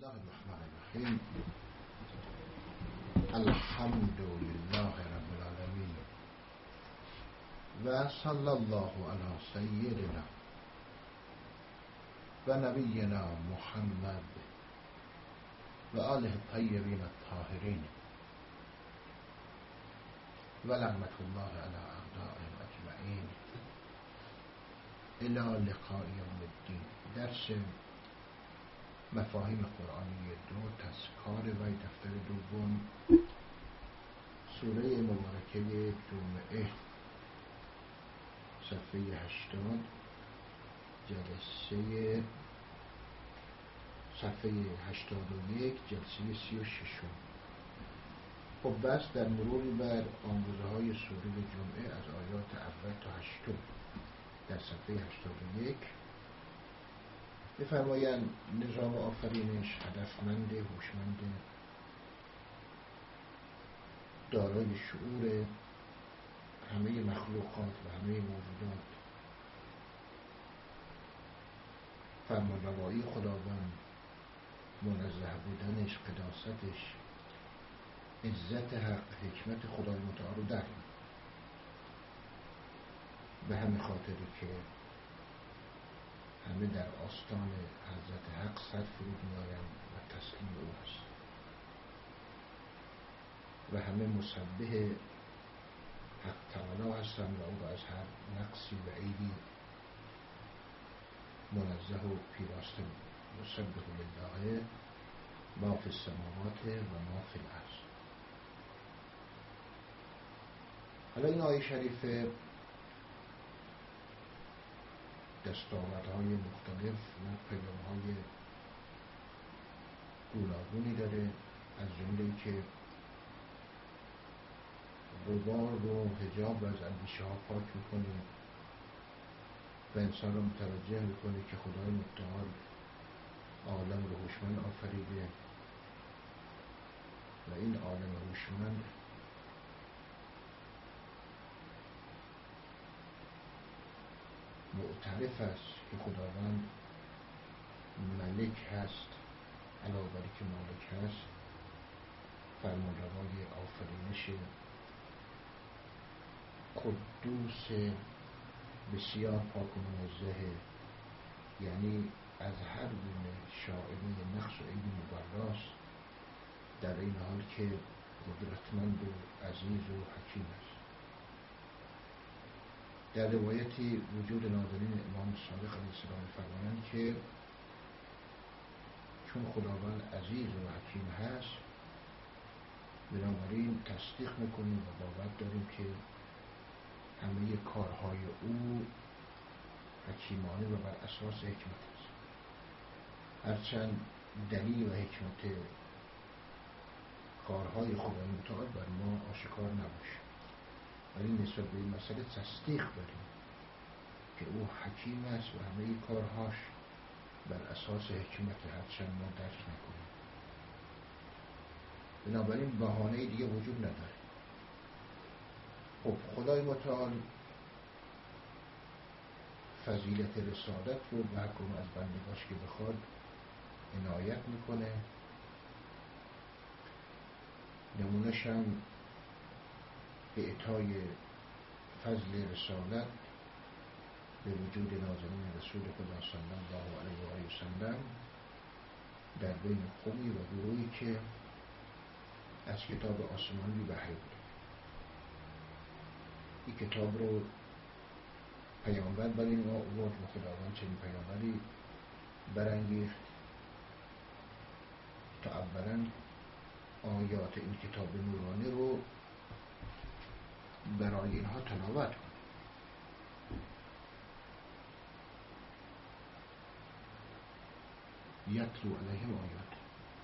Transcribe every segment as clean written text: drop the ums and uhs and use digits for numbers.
الله الرحمن الرحیم. الحمد لله رب العالمین و صلی الله علی سیدنا و نبینا محمد و آله الطیبین الطاهرین و لعنت الله علی اعدائهم اجمعین الی لقاء یوم الدین. درس مفاهیم قرآنی 2 تذکار و دفتر دوم، سوره مبارکه جمعه، صفحه 80، جلسه صفحه 81، جلسه 36. خب بس در مرور بر آموزه های سوره جمعه از آیات اول تا 8 در صفحه 81 بفرمایند نظام آفرینش هدفمند، هوشمند، دارای شعور همه مخلوقات و همه موجودات، فرمانروایی خداوند، منزه بودنش، قداستش، عزت حق، حکمت خدای متعال رو در به همین خاطری که همه در آستان حضرت حق صد فرود می‌آیند و تسلیم او هست و همه مسبح حق تعالی هستند و او را از هر نقصی و عیبی منزه و پیراسته یسبح لله ما فی السماوات و ما فی الارض. حالا این آیه شریفه دستاوردهای مختلف و پیام‌های گوناگونی داره، از جمله که غبار و حجاب از اندیشه ها پاک میکنه و انسان رو متوجه میکنه که خدای متعال عالم رو هوشمند آفریده و این عالم هوشمند معترف است که خداوند ملک هست، علاوه بر که مالک هست، فرمانروای آفرینش، قدوس، بسیار پاک و منزه، یعنی از هر گونه شائبه نقص و عیب مبراست، در این حال که قدرتمند و عزیز و حکیم است. در روایتی وجود ناظرین امام صادق علیه السلام فرمایند که چون خداوند عزیز و حکیم هست، بنابراین تصدیق میکنیم و باور داریم که همه کارهای او حکیمانه و بر اساس حکمت است. هرچند دلیل و حکمت کارهای خدای متعال بر ما آشکار نباشه، ولی نسبت به این مسئله تصدیق داریم که او حکیم است و همه کارهاش بر اساس حکمت، هرچند ما درک نکنیم. بنابراین بهانه دیگه وجود نداره. خب خدای متعال فضیلت رسالت رو به هر کدوم از بندگاش که بخواد عنایت میکنه. نمونه‌ش هم اعطای فضل رسالت به وجود نازنین رسول خدا صلی الله علیه و آله و سلم در بین قومی و گروهی که از کتاب آسمانی بهره بود. این کتاب رو پیامبر برای ما آورد و خداوند چنین پیامبری برانگیخت تا اولا آیات این کتاب نورانی رو برای اینها تلاوت کنه. یتلو علیهم آیات،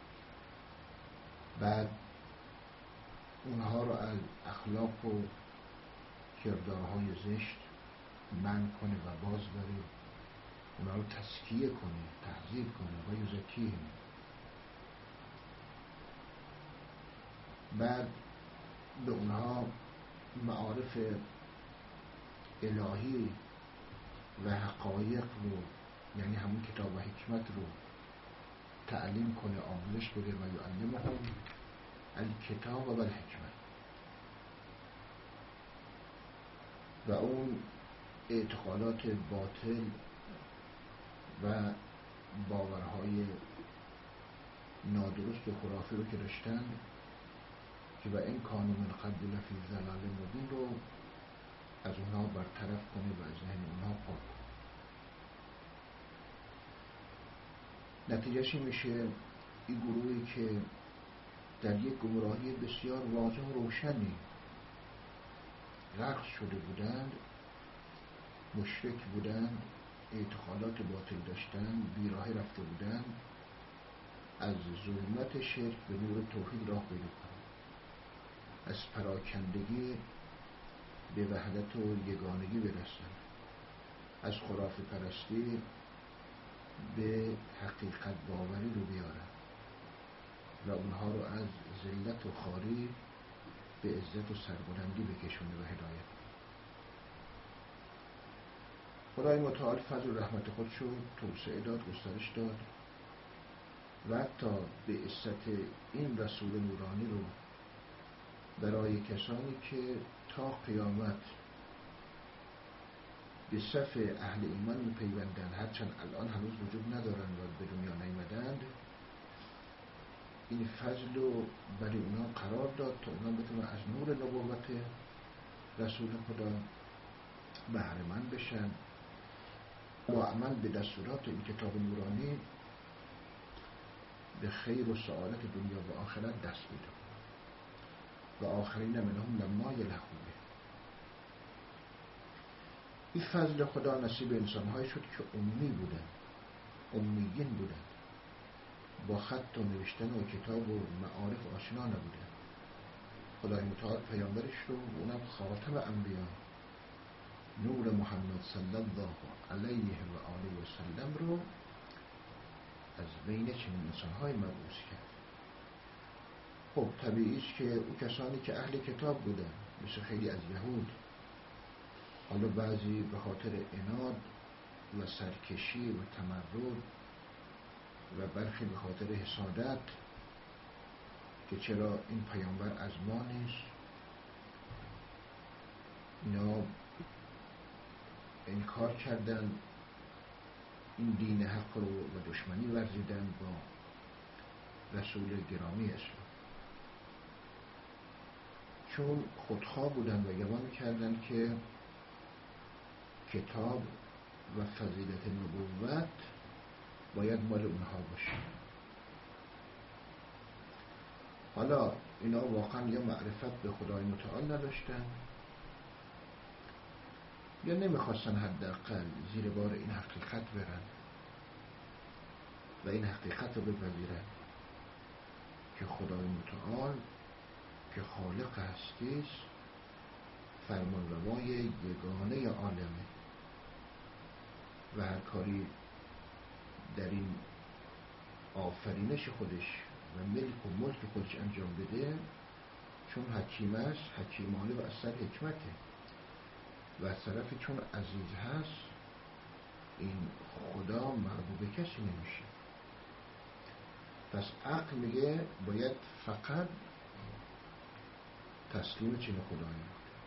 بعد اونها رو از اخلاق و کردارهای زشت منع کنه و باز داره، اونها رو تزکیه کنه، تهذیب کنه و یزکیهم. بعد به اونها معارف الهی و حقایق رو، یعنی همون کتاب و حکمت رو تعلیم کنه، آموزش بده و یعلمهم الکتاب و الحکمه. و اون اعتقادات باطل و باورهای نادرست و خرافی رو که داشتن که و این کانوا من قبل لفی ضلال مبین رو از اونها برطرف کنه و از ذهن اونها پاک کنه. نتیجهش میشه این گروهی که در یک گمراهی بسیار واضح و روشنی غرق شده بودند، مشرک بودند، اعتقادات باطل داشتند، بیراهی رفته بودند، از ظلمت شرک به نور توحید راه پیدا کنند، از پراکندگی به وحدت و یگانگی برسند، از خرافه پرستی به حقیقت باوری رو بیارن و اونها رو از ذلت و خواری به عزت و سربلندی بکشونه و هدایت. خدای متعال فضل و رحمت خودش رو توسعه داد، گسترش داد و حتی به عزت این رسول نورانی رو برای کسانی که تا قیامت به صف اهل ایمان میپیوندند، هرچند الان هنوز وجود ندارن و به دنیا نیامدند، این فضل رو برای اونا قرار داد تا اونا بتونن از نور نبوت رسول خدا بهره مند بشن، با عمل به دستورات این کتاب نورانی به خیر و سعادت دنیا و آخرت دست پیدا و آخرین منهم لما یلحقون. این فضل خدا نصیب انسان‌هایی شد که امی بودن، امیین بودن، با خط و نوشتن و کتاب و معارف آشنا نبودن. خدای متعال پیامبرش رو، اونم خاتم انبیا، نور محمد صلی الله علیه و آله و سلم رو از بین چنین انسان‌های مبعوث کرد. خب طبیعی است که او کسانی که اهل کتاب بودن، مثل خیلی از یهود، حالا بعضی به خاطر عناد و سرکشی و تمرد و برخی به خاطر حسادت که چرا این پیامبر از ما نیست، اینا انکار کردن، این دین حق رو و دشمنی ورزیدن با رسول گرامی اسلام، چون خودخواه بودن و گمان کردن که کتاب و فضیلت نبوت باید مال اونها باشه. حالا اینا واقعا یا معرفت به خدای متعال نداشتن یا نمیخواستن حداقل زیر بار این حقیقت برن و این حقیقت رو بپذیرن که خدای متعال که خالق هستی است، فرمانروای یگانه عالمه و هر کاری در این آفرینش خودش و ملک و ملک خودش انجام بده، چون حکیم است، حکیمانه و اثر حکمته و از طرفی چون عزیز هست، این خدا محبوب کسی نمیشه. پس عقل میگه باید فقط تسلیم چین خدایی.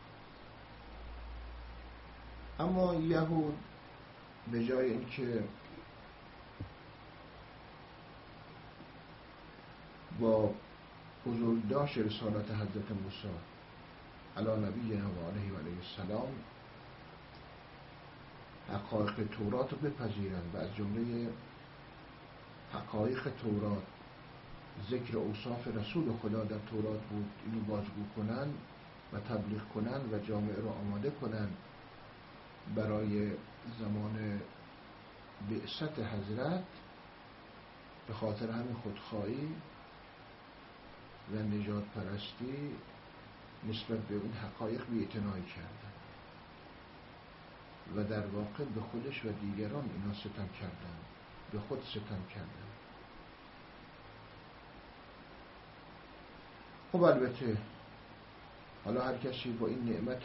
اما یهود به جای اینکه با بزرگداشت رسالت حضرت موسی علی نبینا و علیه و علیه السلام حقایق تورات رو بپذیرند و از جمله حقایق تورات ذکر اوصاف رسول خدا در تورات بود، اینو بازگو کنن و تبلیغ کنن و جامعه رو آماده کنن برای زمان بعثت حضرت، به خاطر همین خودخواهی و نجات پرستی نسبت به اون حقایق بی‌اعتنایی کردن و در واقع به خودش و دیگران اینا ستم کردن، به خود ستم کردن. خب البته حالا هر کسی با این نعمت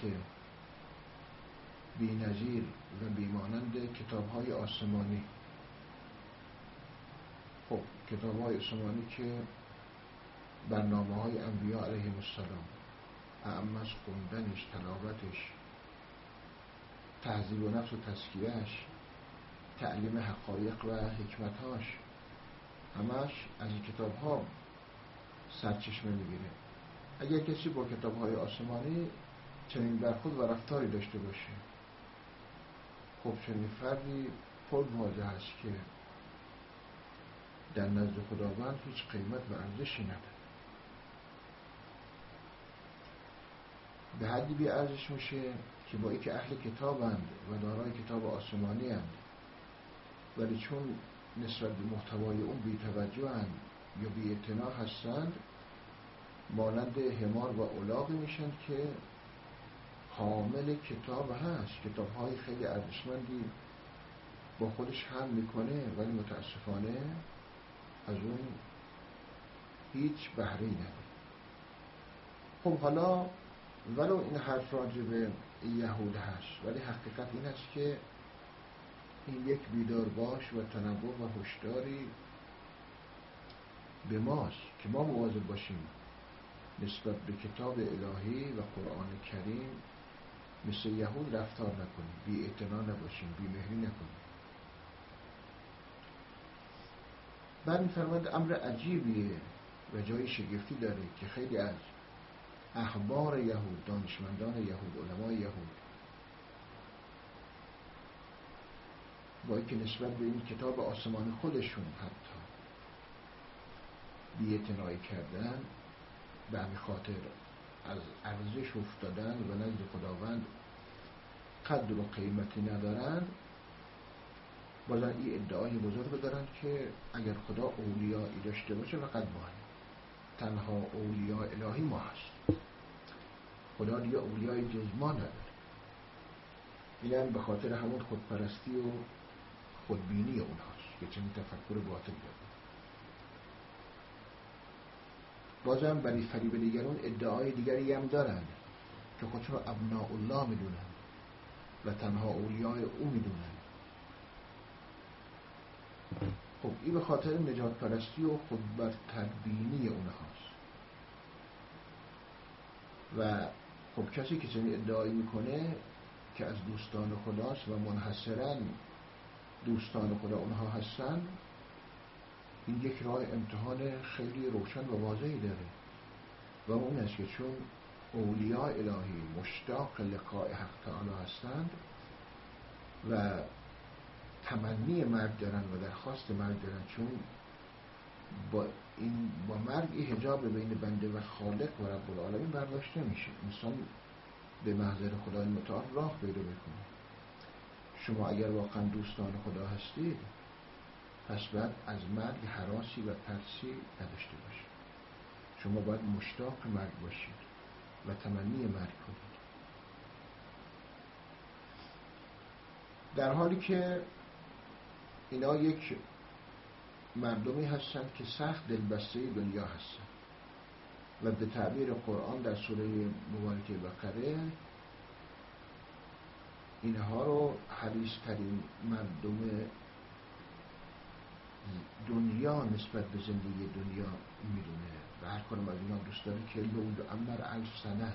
بی نظیر و بی مانند کتاب‌های آسمانی، خب کتاب‌های آسمانی که برنامه‌های انبیاء علیهم السلام، اعم از خوندنش، تلاوتش، تهذیب و نفس و تزکیه‌اش، تعلیم حقایق و حکمت‌هاش، همش از این کتاب‌ها سرچشمه می‌گیره. اگر کسی با کتاب‌های آسمانی چنین برخورد و رفتاری داشته باشه، خب چنین فردی پر واضح است که در نزد خداوند هیچ قیمت و ارزشی نداره. به حدی بی ارزش میشه که با اینکه اهل کتابند و دارای کتاب آسمانی اند، ولی چون نسبت به محتوای اون بی توجه اند یا بی اعتنا هستند، مانند حمار و الاغی میشن که حامل کتاب هست، کتاب‌های خیلی ارزشمندی با خودش حمل میکنه، ولی متاسفانه از اون هیچ بهره‌ای نداره. خب حالا ولو این حرف راجع به یهود هست، ولی حقیقت این است که این یک بیدار باش و تنبه و هشداری به ماست که ما مواظب باشیم نسبت به کتاب الهی و قرآن کریم مثل یهود رفتار نکنیم، بی اعتنا نباشیم، بی مهری نکنیم. بعد می‌فرماید امر عجیبیه و جای شگفتی داره که خیلی از احبار یهود، دانشمندان یهود، علمای یهود، با اینکه نسبت به این کتاب آسمانی خودشون حتی بی اعتنایی کردن، به همین خاطر از ارزش افتادن و نزد خداوند قدر و قیمتی ندارن، بازن این ادعای بزرگ دارن که اگر خدا اولیایی داشته باشه فقط ما، تنها اولیاء الهی ما هست، خدا دیگه اولیای جز ما نداره. این هم به خاطر همون خودپرستی و خودبینی اونهاست که چنین تفکر باطل داره. بازم برای فریب دیگران ادعای دیگری هم دارن که خودشون رو ابناء الله میدونن و تنها اولیای او میدونن. خب این به خاطر نجات پرستی و خودبرتربینی اونهاست. و خب کسی که چنین ادعایی میکنه که از دوستان خداست و منحصراً دوستان خدا اونها هستن، این یک راه امتحان خیلی روشن و واضحی داره و اون است که چون اولیاء الهی مشتاق لقاء حق تعالی هستند و تمنی مرگ دارن و درخواست مرگ دارن، چون با مرگ این حجاب بین بنده و خالق و رب العالمین برداشته میشه، انسان به محضر خدای متعال راه پیدا میکنه. شما اگر واقعا دوستان خدا هستید، پس باید از مرگ هراسی و ترسی نداشته باشید. شما باید مشتاق مرگ باشید و تمنی مرگ کنید، در حالی که اینا یک مردمی هستند که سخت دلبسته دنیا هستند و به تعبیر قرآن در سوره مبارکه بقره اینها رو حریص‌ترین مردم دنیا نسبت به زندگی دنیا میدونه و هر کنم از اینا دوست داره که لو یعمر 1000 سنه،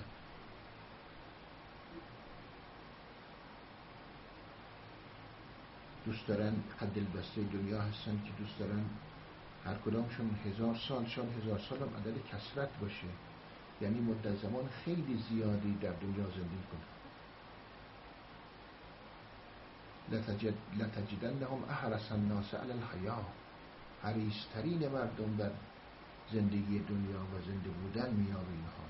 دوست دارن، قد دلبسته دنیا هستن که دوست دارن هر کدامشون 1000 سال، شاید 1000 سال هم عدد کثرت باشه، یعنی مدت زمان خیلی زیادی در دنیا زندگی کنن. لتجدنهم احرص الناس علی الحیاة، حریص‌ترین مردم در زندگی دنیا و زنده بودن میابه اینها.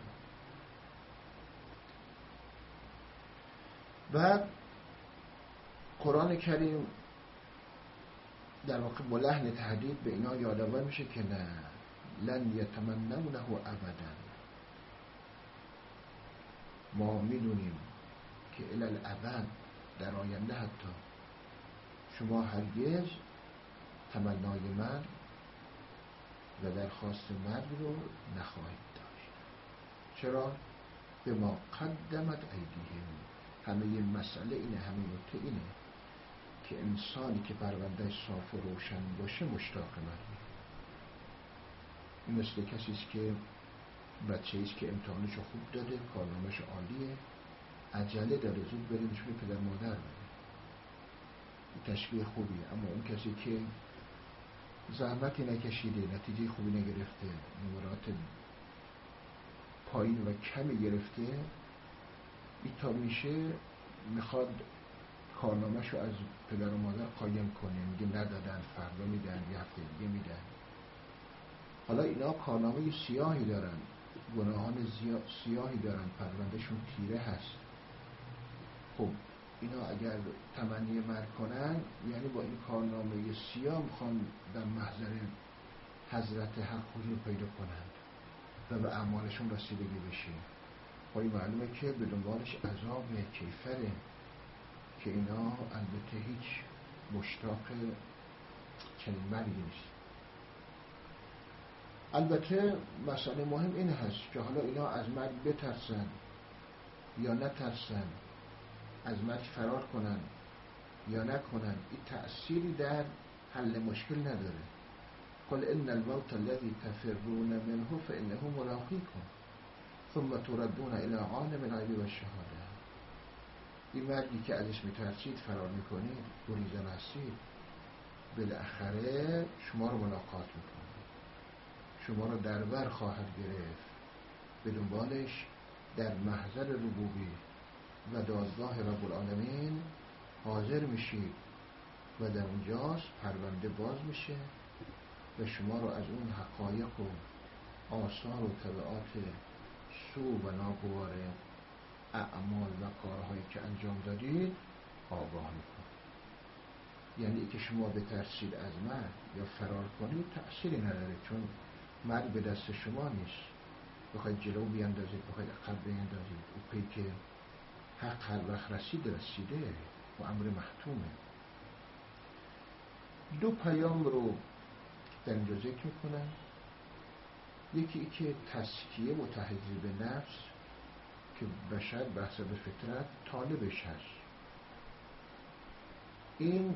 بعد قرآن کریم در واقع با لحن تهدید به اینا یادآور میشه که نه، لن یتمنونه ابدا، ما میدونیم که الی الابد، در آینده حتی شما هرگز تمنای مرگ و درخواست مرگ رو نخواهید داشت. چرا؟ به ما قدمت ایدیهم، همه یه مسئله اینه، همه نکته اینه که انسانی که پروندهش صاف و روشن باشه مشتاق مرگه. این مثل کسی است که بچه‌ای است که امتحانش خوب داده، کارنامه‌ش عالیه، عجله داره زود بره نشون پدر مادر بده. تشبیه خوبیه. اما اون کسی که زحمتی نکشیده، نتیجه خوبی نگرفته، نمرات پایین و کمی گرفته، این تا میشه میخواد کارنامه‌شو از پدر و مادر قایم کنه، میگه ندادن، فردا میدن، یه هفته دیگه میدن. حالا اینا کارنامه سیاهی دارن، گناهان سیاهی دارن، پروندهشون تیره هست. خب اینا اگر تمنی مرگ کنن، یعنی با این کارنامه سیاه میخوان در محضر حضرت حق حضور پیدا کنند و به اعمالشون رسیدگی بشه. با این معلومه که به دنبالش عذاب کیفره، که اینا البته هیچ مشتاق چنین مرگی نیست. البته مسئله مهم این هست که حالا اینا از مرگ بترسن یا نترسن، از مرگ فرار کنن یا نکنن، این تأثیری در حل مشکل نداره. قل ان الموت الذي تفرون منه فانه ملاقيكم ثم تردون الى عالم الغیب والشهاده. این مرگی که ازش میترسید، فرار میکنید، گریزان هستید، بالاخره شما رو ملاقات میکنه، شما رو در بر خواهد گرفت، به دنبالش در محضر ربوبی و دادگاه رب العالمین حاضر میشید و در اونجاست پرونده باز میشه و شما رو از اون حقایق و آثار و تبعات سو و ناگوار اعمال و کارهایی که انجام دادید آگاه میکنه. یعنی ای که شما بترسید از مرگ یا فرار کنید تأثیری نداره، چون مرگ به دست شما نیست. بخواید جلو بیاندازید، بخواید عقب بیاندازید، او پی که حق هر وقت رسیده و امر محتومه. دو پیام رو در اینجا ذکر میکنن. یکی ای که تزکیه و تهذیب نفس که بشر به حسب فطرت طالبش هست، این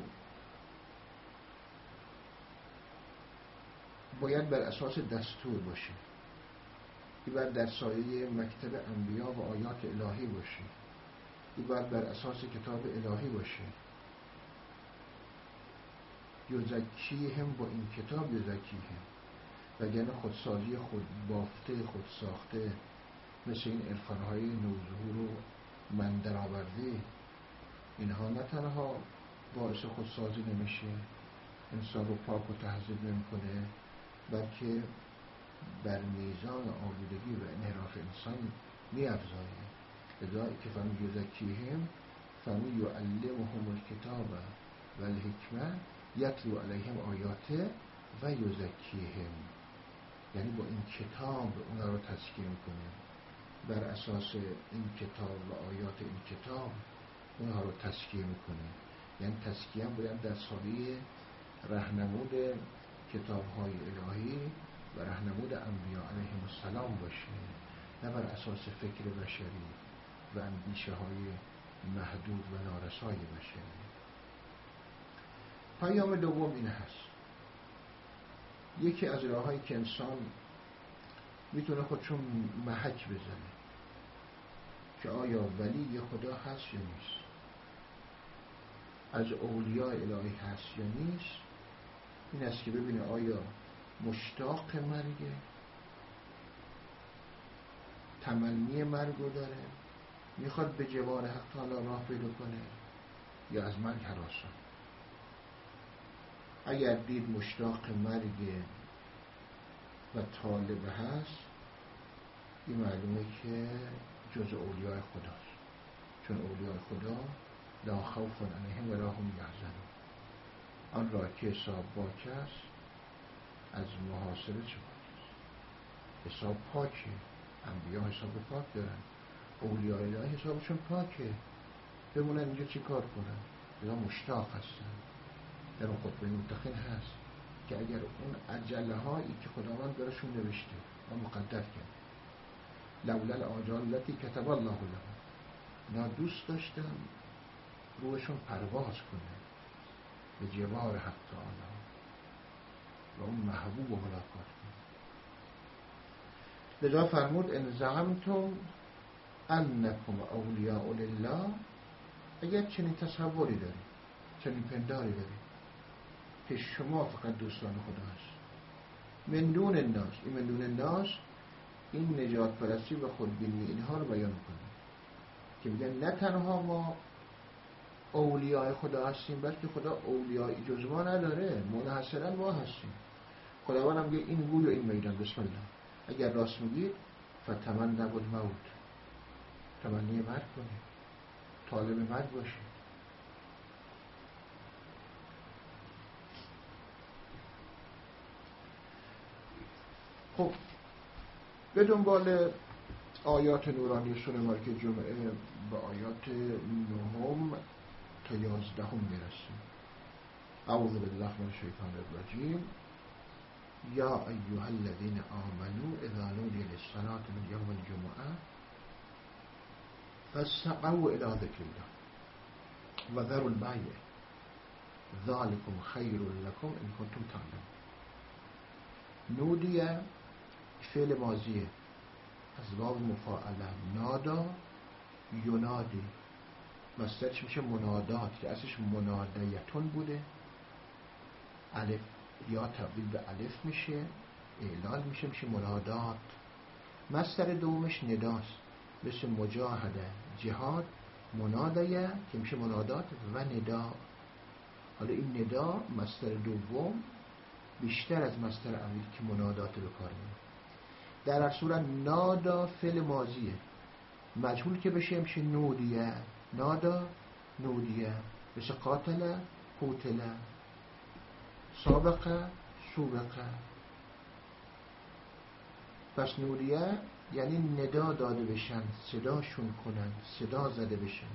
باید بر اساس دستور باشه، این باید در سایه مکتب انبیا و آیات الهی باشه، این باید بر اساس کتاب الهی باشه. یزکیهم با این کتاب یزکیهم، وگرنه خودسازی خود بافته، خود ساخته، مثل این عرفانهای نوظهور و من درآورده، اینها نه تنها باعث خودسازی نمیشه، انسان رو پاک و تهذیب نمیکنه، بلکه بر میزان آلودگی و انحراف انسان می‌افزاید. لذا که فهمی یزکیهم، فهمی یعلمهم الکتاب و الحکمه یتلو علیهم آیاته و یزکیهم، یعنی با این کتاب اونا رو تزکیه میکنه، بر اساس این کتاب و آیات این کتاب اونها رو تزکیه میکنه. یعنی تزکیه هم باید در سایه راهنمود کتاب‌های الهی و راهنمود انبیا علیهم السلام باشه، نه بر اساس فکر بشری و اندیشه‌های محدود و نارسای بشری. پیام دوم این هست، یکی از راه‌هایی که انسان میتونه خودشون محک بزنه که آیا ولی خدا هست یا نیست، از اولیاء الهی هست یا نیست، این است که ببینه آیا مشتاق مرگه، تمنی مرگو داره، میخواد به جوار حق تعالی راه پیدا کنه یا از مرگ هراسان. اگر دید مشتاق مرگ و طالب هست، این معلومه که جز اولیاء خداست، چون اولیاء خدا لا خوف علیهم ولا هم یحزنون. آن را که حساب پاک است از محاسبه چه پاک است؟ حساب پاکه، انبیا حساب پاک دارن، اولیاء الهی حسابشون پاکه، بمونن اینجا چی کار کنن؟ یا مشتاق هستن. در اون خطبه متقین هست که اگر اون عجله هایی که خداوند براشون نوشته و مقدر کرد، لولا الاجال التي کتب الله لهم، اینا دوست داشتن روشون پرواز کنه به جوار حق تعالی و اون محبوب رو ملاقات کنه. لذا فرمود ان زعمتم انکم اولیاء لله، اگر چنین تصوری داری، چنین پنداری داری که شما فقط دوستان خدا هست، من دون الناس، این من دون الناس این نجات پرستی و خودبینی اینها رو بیان کنه که میگن نه تنها ما اولیاء خدا هستیم بلکه خدا اولیاء جز ما نداره، منحصرا ما هستیم. خداوند هم میگه این گوی و این میدان، بسم الله، اگر راست میگید فتمنوا الموت، تمنی مرگ کنید، طالب مرگ باشید. خب به دنبال آیات نورانی سوره مبارکه جمعه به آیات 9 تا 11 میرسیم. اعوذ بالله من الشیطان الرجیم. یا ایها الذین آمنوا اذا نودی للصلاة من یوم الجمعه فاسعوا الى ذکر الله و ذروا البیع ذلکم خیر لکم ان کنتم تعلمون. نودیه فعل ماضیه از باب مفاعله، نادا ینادی مصدرش میشه منادات که اصلش منادیتون بوده، الف یا تبدیل به الف میشه، اعلال میشه منادات. مصدر دومش نداست، مثل مجاهده جهاد، منادیه که میشه منادات و ندا. حالا این ندا مصدر دوم بیشتر از مصدر اولی که منادات به کار میبره. در هر صورت نادا فعل ماضیه، مجهول که بشه میشه نودیه، نادا نودیه، مثل قاتل قوتل، سابقه سوبقه. پس نودیه یعنی ندا داده بشن، صداشون کنن، صدا زده بشن.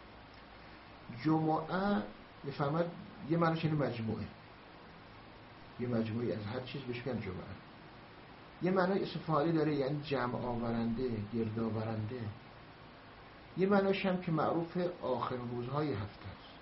جمعه میفهمد یه معنیش یعنی مجموعه، یه مجموعه از هر چیز بهش میگن جمعه. یه معنی اسم فاعلی داره یعنی جمع آورنده، گرد آورنده. یه معنیش هم که معروف آخر روزهای هفته است.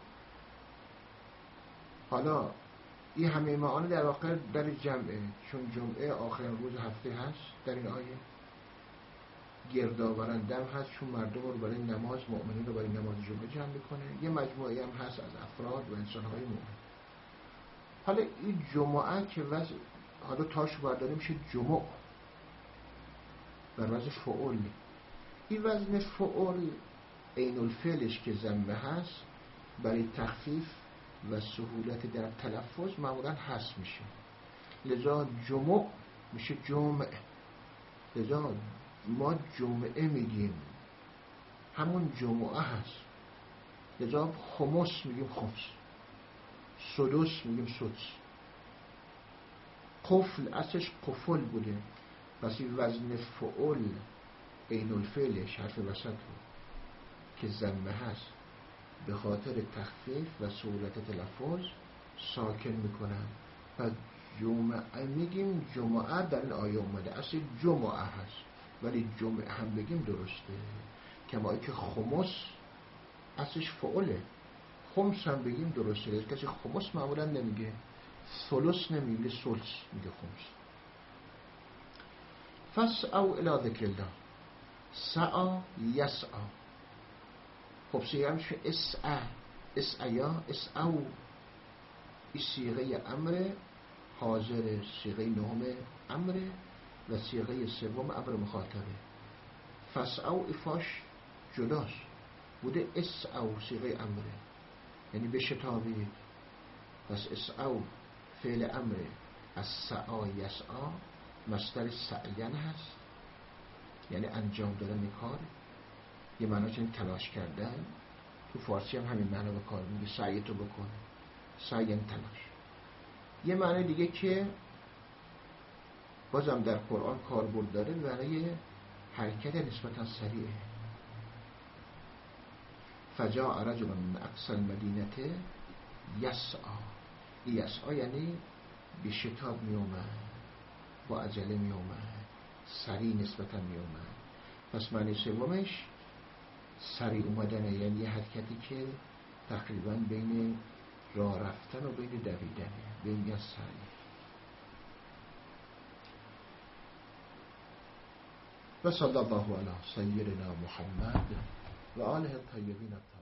حالا این همه معانی در واقع در جمعه، چون جمعه آخر روز هفته هست در این آیه. گرد آورنده هم هست چون مردم رو برای نماز، مؤمنین رو برای نماز جمعه جمع میکنه. یه مجموعه هم هست از افراد و انسانهای مؤمن. حالا این جمعه که وضع، حالا تاشو برداره میشه جمع بر وزن فعول. این وزن فعول عین الفعلش که ضمه هست برای تخفیف و سهولت در تلفظ معمولا حذف میشه، لذا جمع میشه جمع. لذا ما جمعه میگیم، همون جمعه هست. لذا خمس میگیم خمس، سدس میگیم سدس. قفل اصلش قفل بوده، پس این وزن فعول عین الفعلش حرف وسط رو که ضمه هست به خاطر تخفیف و سهولت تلفظ ساکن میکنن. پس جمعه میگیم، جمعه در این آیه اومده اصل جمعه هست ولی جمعه هم بگیم درسته. کما که خمس اصلش فعوله، خمس هم بگیم درسته. کسی خمس معمولا نمیگه، ثلث نمیگه، ثلث میگه خمس. فاسعوا الی ذکر الله، سعا یسعا. خب سیغه میشه اسعا، اسعیا، اسعو. این صیغه امر حاضر، صیغه نهم امر و صیغه سوم امر مخاطبه. فاسعوا افاش جداست بوده، اسعو صیغه امره یعنی بشتابید. پس اسعو فعل امره، از سعا یسعا مصدر سعین هست یعنی انجام دادن کار. یه معناش یعنی تلاش کردن. تو فارسی هم همین معنا به کار میگه، سعی تو بکن، سعی یعنی تلاش. یه معنی دیگه که بازم در قرآن کاربرد داره برای حرکت نسبتا سریعه. فجاء رجل من اقصی المدینه یسعا. یسعا یعنی به شتاب می اومد، با عجله می اومد، سریع نسبتا می اومد. پس معنی سومش سریع اومدنه، یعنی یه حرکتی که تقریبا بین راه رفتن و بین دویدنه، بین یا سریع. و صلی الله علی سیدنا محمد و آله الطیبین الطاهرین.